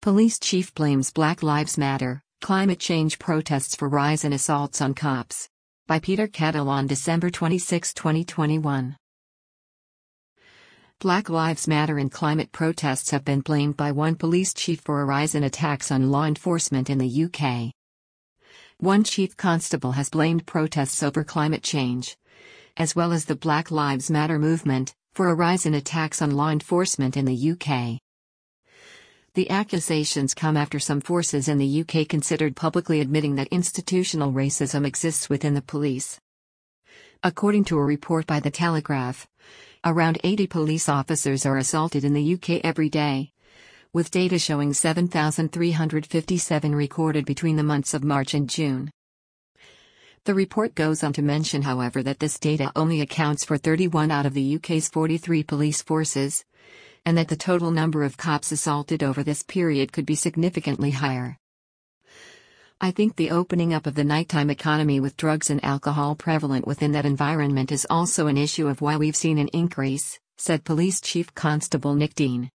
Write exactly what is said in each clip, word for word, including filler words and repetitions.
Police chief blames Black Lives Matter, climate change protests for rise in assaults on cops. By Peter Kettle on December twenty-sixth, twenty twenty-one. Black Lives Matter and climate protests have been blamed by one police chief for a rise in attacks on law enforcement in the U K. One chief constable has blamed protests over climate change, as well as the Black Lives Matter movement, for a rise in attacks on law enforcement in the U K. The accusations come after some forces in the U K considered publicly admitting that institutional racism exists within the police. According to a report by The Telegraph, around eighty police officers are assaulted in the U K every day, with data showing seven thousand three hundred fifty-seven recorded between the months of March and June. The report goes on to mention, however, that this data only accounts for thirty-one out of the U K's forty-three police forces, and that the total number of cops assaulted over this period could be significantly higher. I think the opening up of the nighttime economy with drugs and alcohol prevalent within that environment is also an issue of why we've seen an increase, said Police Chief Constable Nick Dean.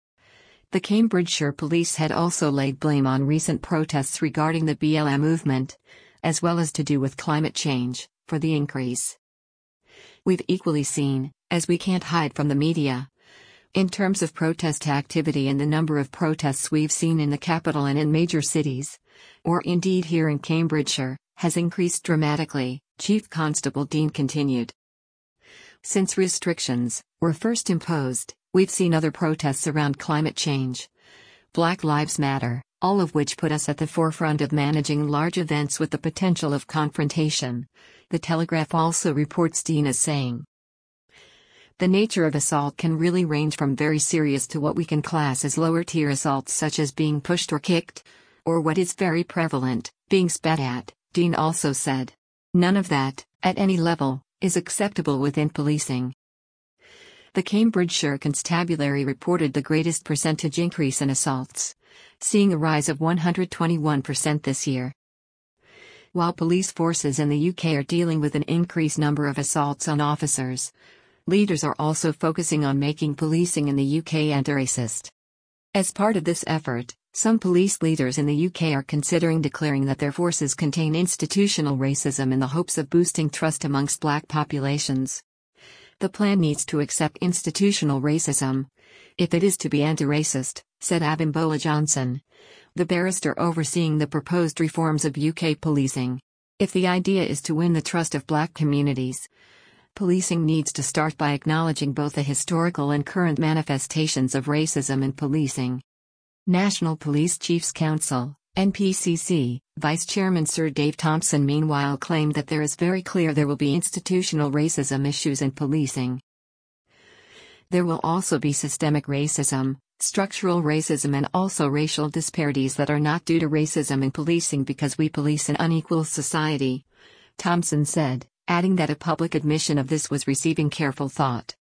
The Cambridgeshire Police had also laid blame on recent protests regarding the B L M movement, as well as to do with climate change, for the increase. We've equally seen, as we can't hide from the media, in terms of protest activity and the number of protests we've seen in the capital and in major cities, or indeed here in Cambridgeshire, has increased dramatically, Chief Constable Dean continued. Since restrictions were first imposed, we've seen other protests around climate change, Black Lives Matter, all of which put us at the forefront of managing large events with the potential of confrontation, The Telegraph also reports Dean as saying. The nature of assault can really range from very serious to what we can class as lower-tier assaults such as being pushed or kicked, or what is very prevalent, being spat at, Dean also said. None of that, at any level, is acceptable within policing. The Cambridgeshire Constabulary reported the greatest percentage increase in assaults, seeing a rise of one hundred twenty-one percent this year. While police forces in the U K are dealing with an increased number of assaults on officers, leaders are also focusing on making policing in the U K anti-racist. As part of this effort, some police leaders in the U K are considering declaring that their forces contain institutional racism in the hopes of boosting trust amongst black populations. The plan needs to accept institutional racism, if it is to be anti-racist, said Abimbola Johnson, the barrister overseeing the proposed reforms of U K policing. If the idea is to win the trust of black communities, policing needs to start by acknowledging both the historical and current manifestations of racism in policing. National Police Chiefs Council, N P C C, Vice Chairman Sir Dave Thompson meanwhile claimed that there is very clear there will be institutional racism issues in policing. There will also be systemic racism, structural racism and also racial disparities that are not due to racism in policing because we police an unequal society, Thompson said, adding that a public admission of this was receiving careful thought.